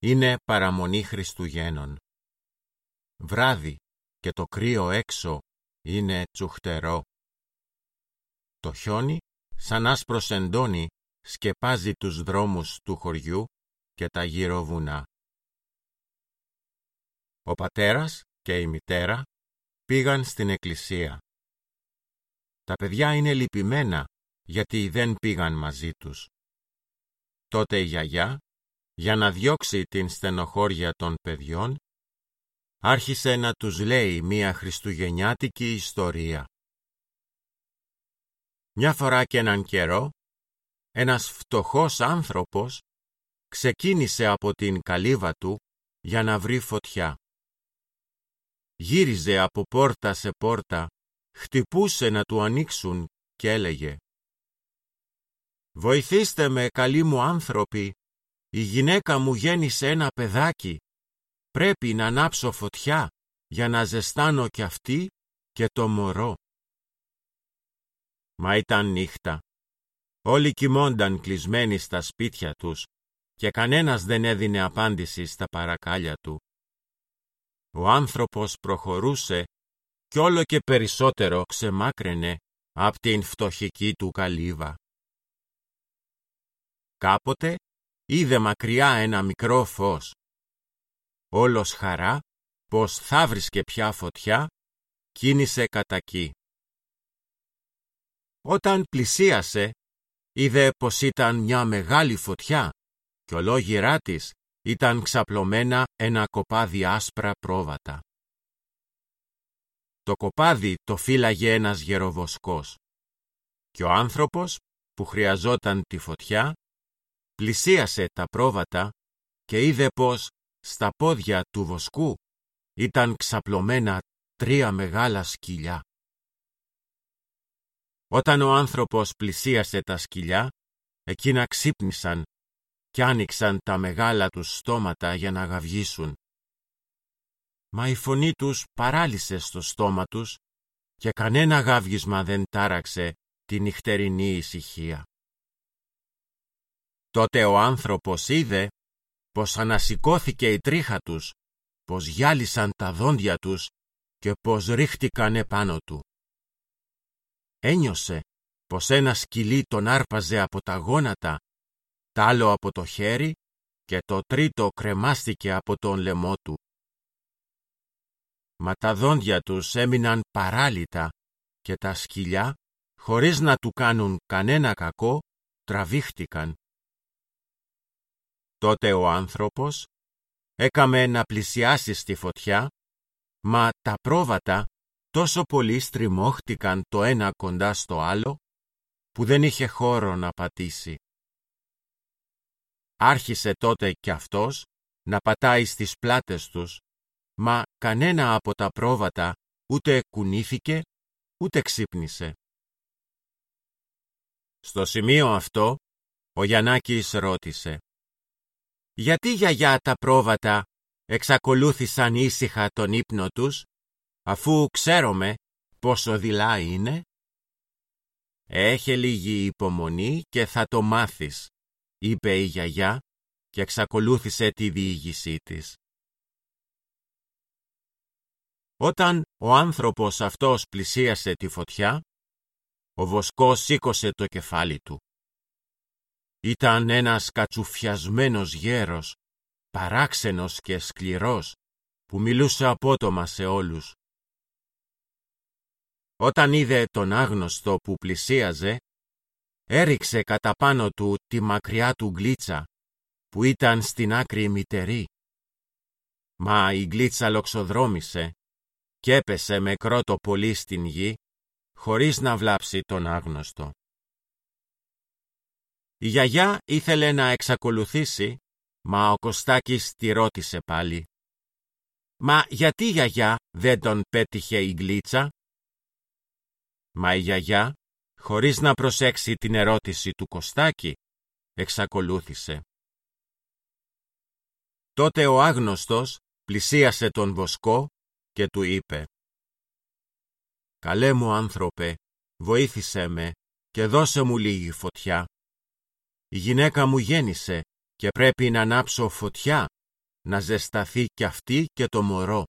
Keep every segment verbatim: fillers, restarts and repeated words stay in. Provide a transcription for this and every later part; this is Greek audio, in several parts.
είναι παραμονή Χριστουγέννων. Βράδυ και το κρύο έξω είναι τσουχτερό. Το χιόνι, σαν άσπρος εντόνι, σκεπάζει τους δρόμους του χωριού και τα γύρω βουνά. Ο πατέρας και η μητέρα πήγαν στην εκκλησία. Τα παιδιά είναι λυπημένα γιατί δεν πήγαν μαζί τους. Τότε η γιαγιά, για να διώξει την στενοχώρια των παιδιών, άρχισε να τους λέει μία χριστουγεννιάτικη ιστορία. Μια φορά και έναν καιρό, ένας φτωχός άνθρωπος ξεκίνησε από την καλύβα του για να βρει φωτιά. Γύριζε από πόρτα σε πόρτα, χτυπούσε να του ανοίξουν και έλεγε «Βοηθήστε με, καλοί μου άνθρωποι, η γυναίκα μου γέννησε ένα παιδάκι, πρέπει να ανάψω φωτιά για να ζεστάνω κι αυτή και το μωρό». Μα ήταν νύχτα. Όλοι κοιμόνταν κλεισμένοι στα σπίτια τους και κανένας δεν έδινε απάντηση στα παρακάλια του. Ο άνθρωπος προχωρούσε κι όλο και περισσότερο ξεμάκραινε απ' την φτωχική του καλύβα. Κάποτε είδε μακριά ένα μικρό φως. Όλος χαρά πως θα βρίσκε πια φωτιά, κίνησε κατά εκεί. Όταν πλησίασε, είδε πως ήταν μια μεγάλη φωτιά κι ολόγυρά της ήταν ξαπλωμένα ένα κοπάδι άσπρα πρόβατα. Το κοπάδι το φύλαγε ένας γεροβοσκός και ο άνθρωπος που χρειαζόταν τη φωτιά πλησίασε τα πρόβατα και είδε πως στα πόδια του βοσκού ήταν ξαπλωμένα τρία μεγάλα σκυλιά. Όταν ο άνθρωπος πλησίασε τα σκυλιά, εκείνα ξύπνησαν και άνοιξαν τα μεγάλα τους στόματα για να γαυγίσουν. Μα η φωνή τους παράλυσε στο στόμα τους και κανένα γαύγισμα δεν τάραξε τη νυχτερινή ησυχία. Τότε ο άνθρωπος είδε πως ανασηκώθηκε η τρίχα τους, πως γυάλισαν τα δόντια τους και πως ρίχτηκαν επάνω του. Ένιωσε πως ένα σκυλί τον άρπαζε από τα γόνατα, τ' άλλο από το χέρι και το τρίτο κρεμάστηκε από τον λαιμό του. Μα τα δόντια τους έμειναν παράλυτα και τα σκυλιά, χωρίς να του κάνουν κανένα κακό, τραβήχτηκαν. Τότε ο άνθρωπος έκαμε να πλησιάσει στη φωτιά, μα τα πρόβατα τόσο πολύ στριμώχτηκαν το ένα κοντά στο άλλο, που δεν είχε χώρο να πατήσει. Άρχισε τότε κι αυτός να πατάει στις πλάτες τους, μα κανένα από τα πρόβατα ούτε κουνήθηκε, ούτε ξύπνησε. Στο σημείο αυτό, ο Γιαννάκης ρώτησε «Γιατί, γιαγιά, τα πρόβατα εξακολούθησαν ήσυχα τον ύπνο τους, αφού ξέρουμε πόσο δειλά είναι?» «Έχε λίγη υπομονή και θα το μάθεις», είπε η γιαγιά και εξακολούθησε τη διήγησή της. Όταν ο άνθρωπος αυτός πλησίασε τη φωτιά, ο βοσκός σήκωσε το κεφάλι του. Ήταν ένας κατσουφιασμένος γέρος, παράξενος και σκληρός, που μιλούσε απότομα σε όλους. Όταν είδε τον άγνωστο που πλησίαζε, έριξε κατά πάνω του τη μακριά του γλίτσα, που ήταν στην άκρη μητερή. Μα η γλίτσα λοξοδρόμησε και έπεσε με κρότο πολύ στην γη, χωρίς να βλάψει τον άγνωστο. Η γιαγιά ήθελε να εξακολουθήσει, μα ο Κωστάκης τη ρώτησε πάλι «Μα γιατί, γιαγιά, δεν τον πέτυχε η γλίτσα?» Μα η γιαγιά, χωρίς να προσέξει την ερώτηση του Κωστάκη, εξακολούθησε. Τότε ο άγνωστος πλησίασε τον βοσκό και του είπε «Καλέ μου άνθρωπε, βοήθησέ με και δώσε μου λίγη φωτιά. Η γυναίκα μου γέννησε και πρέπει να ανάψω φωτιά να ζεσταθεί κι αυτή και το μωρό.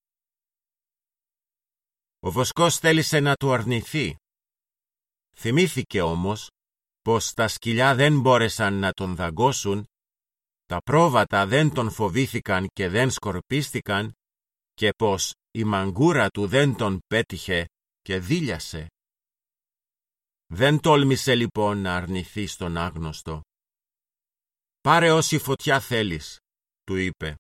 Ο βοσκός θέλησε να του αρνηθεί. Θυμήθηκε όμως πως τα σκυλιά δεν μπόρεσαν να τον δαγκώσουν, τα πρόβατα δεν τον φοβήθηκαν και δεν σκορπίστηκαν και πως η μαγκούρα του δεν τον πέτυχε και δίλιασε. Δεν τόλμησε λοιπόν να αρνηθεί στον άγνωστο. «Πάρε όση φωτιά θέλεις», του είπε.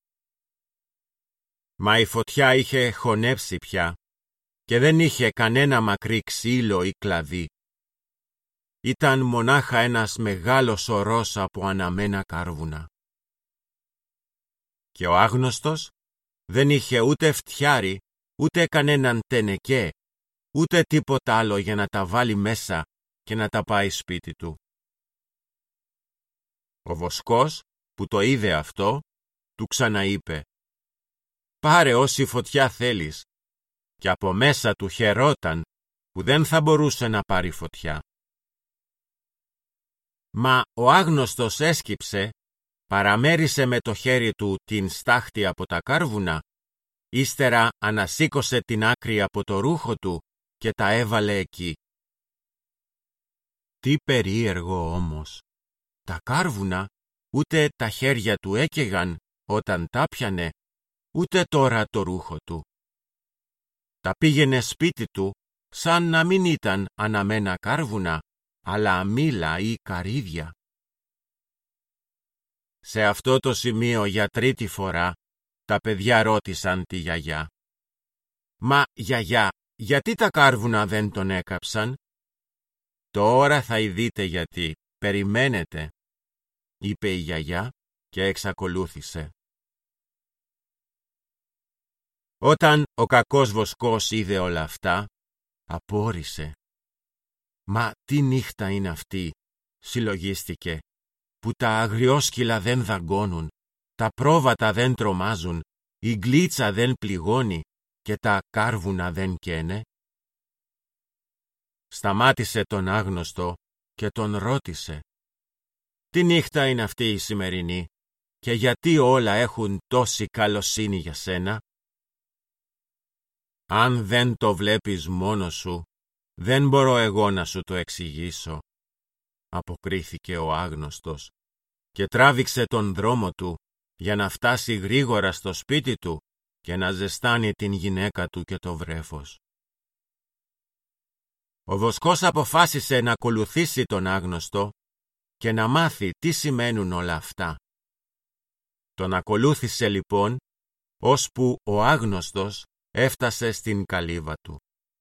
Μα η φωτιά είχε χωνέψει πια και δεν είχε κανένα μακρύ ξύλο ή κλαδί. Ήταν μονάχα ένας μεγάλος ορός από αναμένα κάρβουνα. Και ο άγνωστος δεν είχε ούτε φτιάρι, ούτε κανέναν τενεκέ, ούτε τίποτα άλλο για να τα βάλει μέσα και να τα πάει σπίτι του. Ο βοσκός που το είδε αυτό, του ξαναείπε «Πάρε όση φωτιά θέλεις», και από μέσα του χαιρόταν που δεν θα μπορούσε να πάρει φωτιά. Μα ο άγνωστος έσκυψε, παραμέρισε με το χέρι του την στάχτη από τα κάρβουνα, ύστερα ανασήκωσε την άκρη από το ρούχο του και τα έβαλε εκεί. Τι περίεργο όμως! Τα κάρβουνα ούτε τα χέρια του έκαιγαν όταν τα πιανε, ούτε τώρα το ρούχο του. Τα πήγαινε σπίτι του σαν να μην ήταν αναμένα κάρβουνα, αλλά μήλα ή καρύδια. Σε αυτό το σημείο για τρίτη φορά τα παιδιά ρώτησαν τη γιαγιά «Μα, γιαγιά, γιατί τα κάρβουνα δεν τον έκαψαν?» «Τώρα θα ειδείτε γιατί, περιμένετε», είπε η γιαγιά και εξακολούθησε. Όταν ο κακός βοσκός είδε όλα αυτά, απόρρισε. «Μα τι νύχτα είναι αυτή», συλλογίστηκε, «που τα αγριόσκυλα δεν δαγκώνουν, τα πρόβατα δεν τρομάζουν, η γκλίτσα δεν πληγώνει και τα κάρβουνα δεν καίνε?» Σταμάτησε τον άγνωστο και τον ρώτησε «Τι νύχτα είναι αυτή η σημερινή και γιατί όλα έχουν τόση καλοσύνη για σένα?» «Αν δεν το βλέπεις μόνος σου, δεν μπορώ εγώ να σου το εξηγήσω», αποκρίθηκε ο άγνωστος και τράβηξε τον δρόμο του για να φτάσει γρήγορα στο σπίτι του και να ζεστάνει την γυναίκα του και το βρέφος. Ο βοσκός αποφάσισε να ακολουθήσει τον άγνωστο και να μάθει τι σημαίνουν όλα αυτά. Τον ακολούθησε λοιπόν, ώσπου ο άγνωστος έφτασε στην καλύβα του.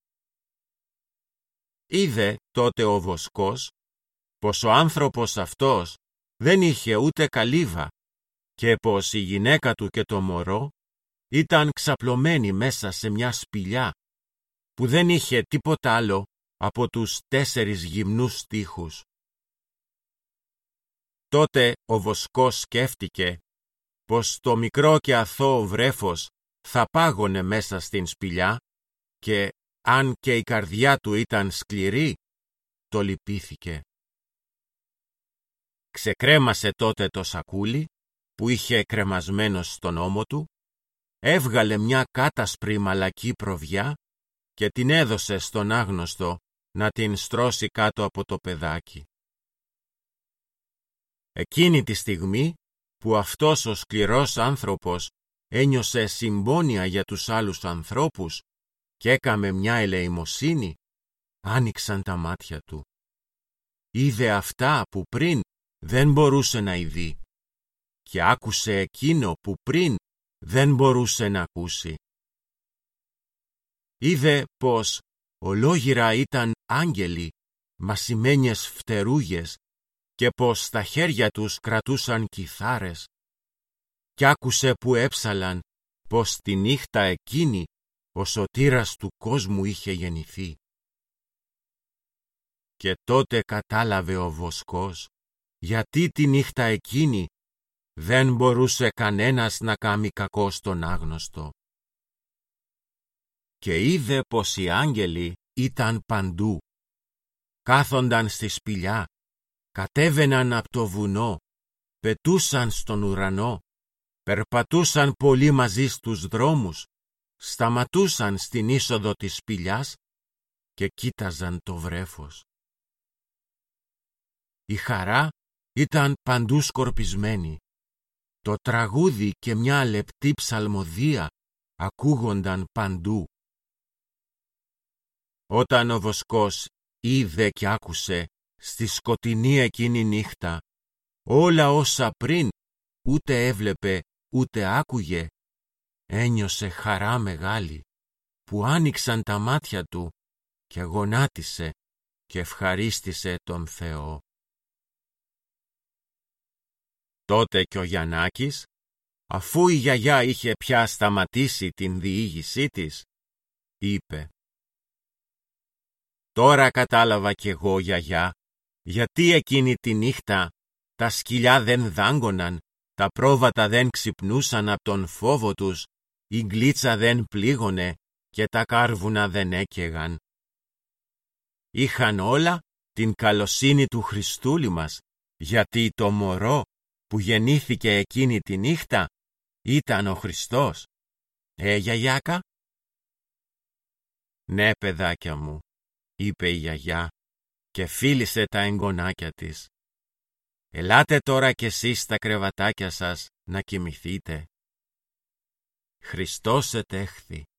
Είδε τότε ο βοσκός πως ο άνθρωπος αυτός δεν είχε ούτε καλύβα και πως η γυναίκα του και το μωρό ήταν ξαπλωμένοι μέσα σε μια σπηλιά που δεν είχε τίποτα άλλο από τους τέσσερις γυμνούς τοίχους. Τότε ο βοσκός σκέφτηκε πως το μικρό και αθώο βρέφος θα πάγωνε μέσα στην σπηλιά και αν και η καρδιά του ήταν σκληρή, το λυπήθηκε. Ξεκρέμασε τότε το σακούλι που είχε κρεμασμένο στον ώμο του, έβγαλε μια κάτασπρη μαλακή προβιά και την έδωσε στον άγνωστο να την στρώσει κάτω από το παιδάκι. Εκείνη τη στιγμή που αυτός ο σκληρός άνθρωπος ένιωσε συμπόνια για τους άλλους ανθρώπους και έκαμε μια ελεημοσύνη, άνοιξαν τα μάτια του. Είδε αυτά που πριν δεν μπορούσε να ειδεί και άκουσε εκείνο που πριν δεν μπορούσε να ακούσει. Είδε πως ολόγυρα ήταν άγγελοι, μασημένιες φτερούγες και πως στα χέρια τους κρατούσαν κιθάρες κι άκουσε που έψαλαν πως τη νύχτα εκείνη ο σωτήρας του κόσμου είχε γεννηθεί. Και τότε κατάλαβε ο βοσκός γιατί τη νύχτα εκείνη δεν μπορούσε κανένας να κάνει κακό στον άγνωστο. Και είδε πως οι άγγελοι ήταν παντού. Κάθονταν στη σπηλιά, κατέβαιναν από το βουνό, πετούσαν στον ουρανό περπατούσαν πολύ μαζί στους δρόμους, σταματούσαν στην είσοδο της σπηλιάς και κοίταζαν το βρέφος. Η χαρά ήταν παντού σκορπισμένη. Το τραγούδι και μια λεπτή ψαλμοδία ακούγονταν παντού. Όταν ο βοσκός είδε και άκουσε στη σκοτεινή εκείνη νύχτα όλα όσα πριν ούτε έβλεπε ούτε άκουγε, ένιωσε χαρά μεγάλη που άνοιξαν τα μάτια του και γονάτισε και ευχαρίστησε τον Θεό. Τότε και ο Γιαννάκης, αφού η γιαγιά είχε πια σταματήσει την διήγησή της, είπε: «Τώρα κατάλαβα κι εγώ, γιαγιά, γιατί εκείνη τη νύχτα τα σκυλιά δεν δάγκωναν, τα πρόβατα δεν ξυπνούσαν από τον φόβο τους, η γκλίτσα δεν πλήγωνε και τα κάρβουνα δεν έκαιγαν. Είχαν όλα την καλοσύνη του Χριστούλη μας, γιατί το μωρό που γεννήθηκε εκείνη τη νύχτα ήταν ο Χριστός. Ε, γιαγιάκα?» «Ναι, παιδάκια μου», είπε η γιαγιά και φίλησε τα εγγονάκια της. «Ελάτε τώρα κι εσείς στα κρεβατάκια σας να κοιμηθείτε. Χριστός ετέχθη».